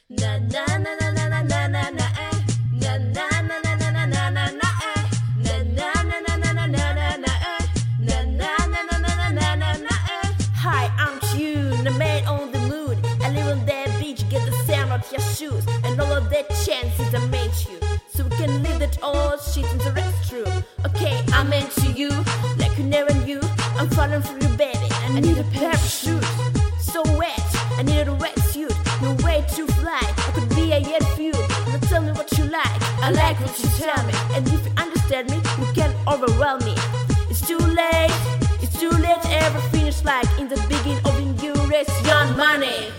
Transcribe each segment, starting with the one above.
Na na na na na na na na na eh. Na na na na na na na na na eh. Na na na na na na na na na eh. Na na na na na na na na na eh. Hi, I'm Tune, the man on the moon. I live on that beach, get the sound of your shoes, and all of that chances I made you, so we can leave that old shit in the restroom. Okay, I'm into you, like you never knew. I'm falling for you, baby. I need a pair of shoes, so wet. I need a wetsuit. No way to fly. I could be a yet for you. Now tell me what you like. I like what you tell me, and if you understand me, you can overwhelm me. It's too late. It's too late to ever finish like in the beginning of when you raise young money.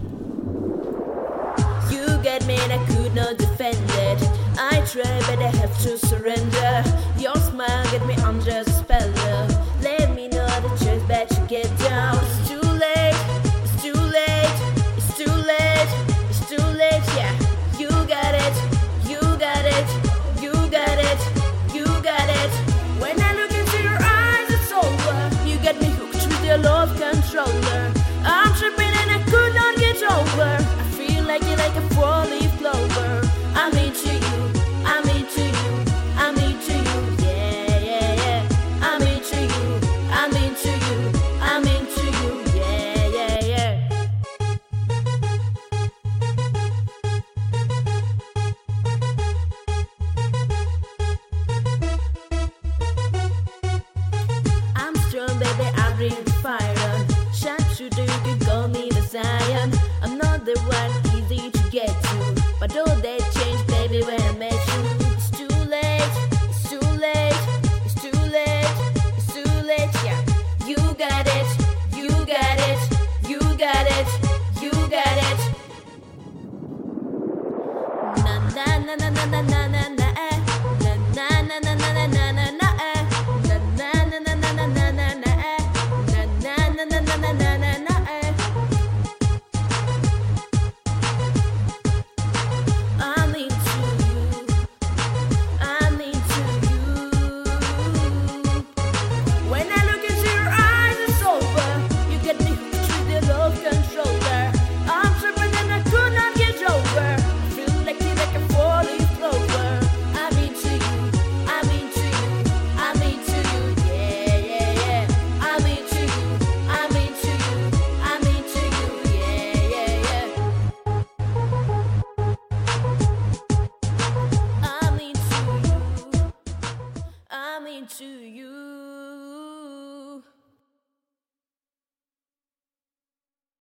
You get me and I could not defend it. I tried but I have to surrender. Your smile get me under the spell. Let me know the choice but you get down. It's too late, it's too late, it's too late, it's too late, yeah. You got it, you got it, you got it, you got it. When I look into your eyes it's over. You got me hooked with your love controller. I'm tripping and I could not get over. I feel like you're like a four-leaf clover. I'm into you, I'm into you, I'm into you, yeah, yeah, yeah. I'm into you, I'm into you, I'm into you, yeah, yeah, yeah. I'm strong, baby, I bring the fire on. Sharpshooter, you can call me the Zion. I'm not the one easy to get to, but all that changed, baby, when I met you. It's too late, it's too late, it's too late, it's too late, yeah. You got it, you got it, you got it, you got it. Na na na na na na na na.